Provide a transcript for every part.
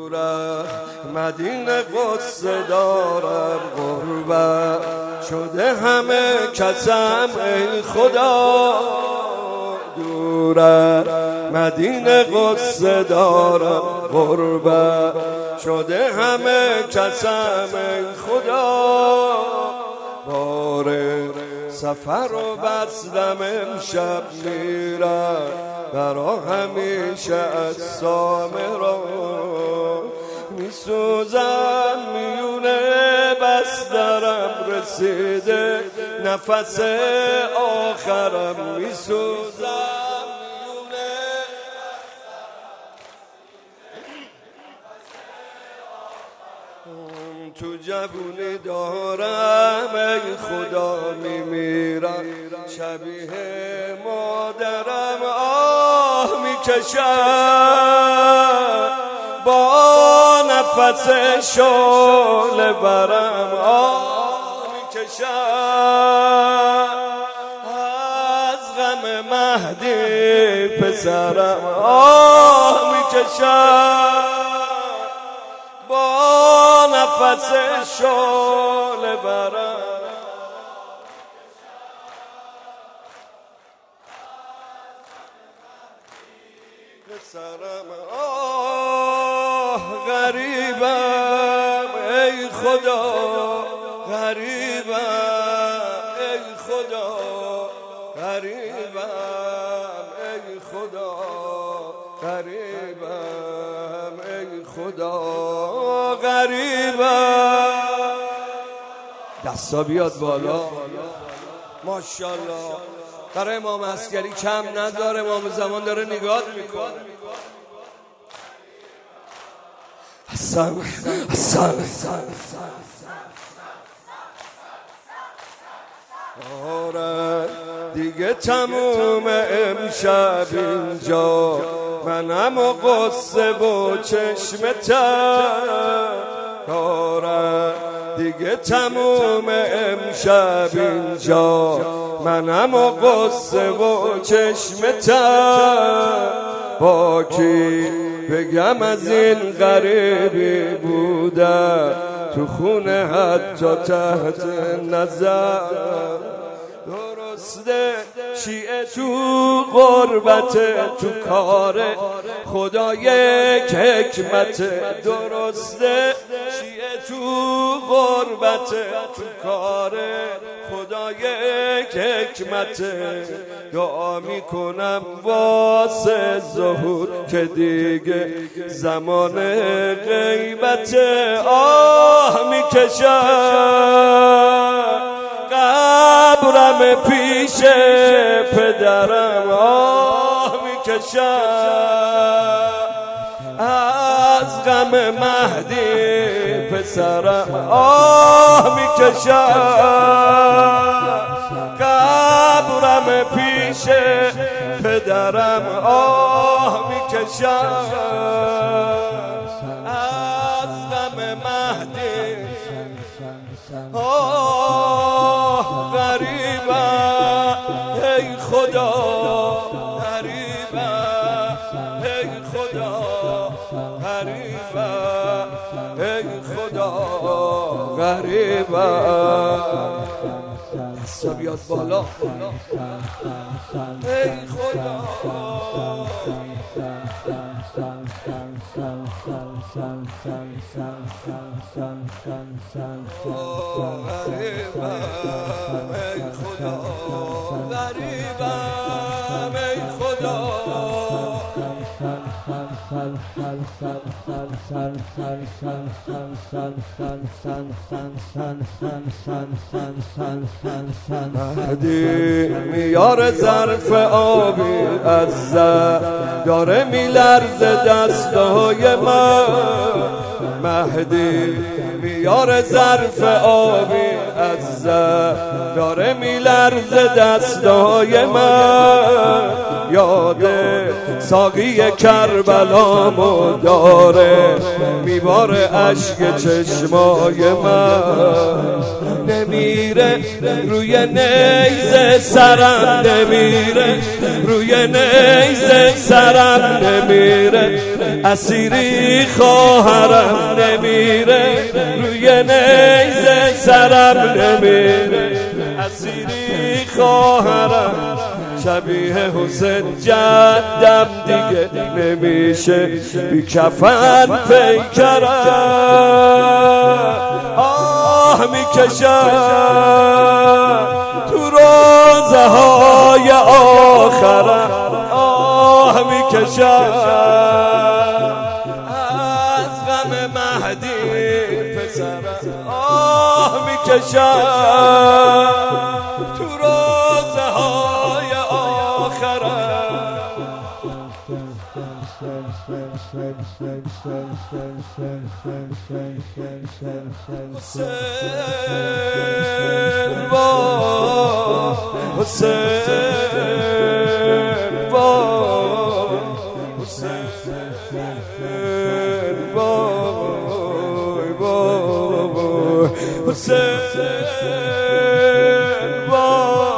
مدینه قصه دارم غربت شده همه کسم ای خدا دوره مدینه قصه دارم غربت شده همه کسم ای خدا باره سفر و بستم امشب میرم برا همیشه اجسام را میسوزم میونه بسترم رسیده نفس آخرم میسوزم میونه تو جوونی دارم ای خدا میمیرم شبیه مادرم آه میکشم با نفس شعله برم آه میکشم از غم مهدی پسرم آه میکشم با نفس شعله برم پسرم آه غریبم ای خدا غریبم ای خدا غریبم ای خدا غریبم ای خدا غریبم دستا بیاد بالا ماشاءالله برای امام عسکری کم نداره امام زمان داره نگاه میکنه حسن آره دیگه تموم امشب اینجا منم و قصه و چشم تر آره دیگه تموم امشب اینجا منم و قصه و چشم تر با کی بگم از این غریبی بودم تو خونه حتی تحت نظر درسته شیعه تو غربت تو کار خدا یک حکمت درسته شیعه تو غربت تو کار خدا یک حکمت دعا میکنم واسه ظهور که دیگه زمان غیبت آه میکشم قبرم پیش پدرم آه میکشم از غم مهدی پسرم آه میکشم قبرم پیش پدرم آه میکشم از غم مهدی آه غریبم ای خدا غریبم ای خدا غریبم ای خدا غریبم دستا بیاد بالا ای خدا غریبم ای خدا غریبم ای خدا مهدی میاره ظرف آبی از زر داره میلرزه دستای من مهدی میاره ظرف آبی از زر داره میلرزه دستای من یاد ساقی کربلامو داره میباره اشک چشمای من نمیره روی نیزه سرم نمیره روی نیزه سرم نمیره اسیری خواهرم نمیره روی نیزه سرم نمیره اسیری خواهرم شبیه حسین جدم دیگه نمیشه بی کفن پیکرم آه میکشم تو روزه های آخرم آه میکشم از غم مهدی پسرم آه میکشم تو روزه های آخرم حسین با حسین با حسین با حسین با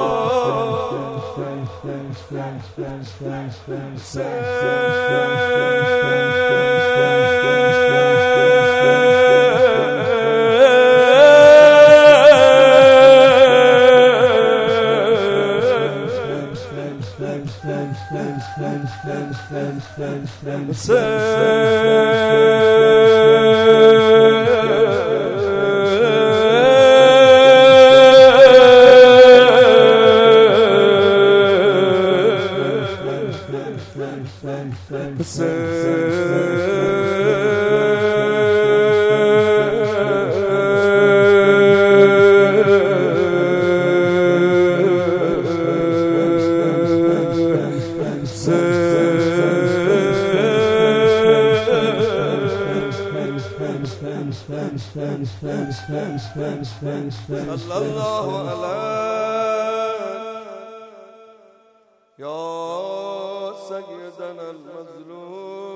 sallallahu alayhi ya sayyidana al-mazlum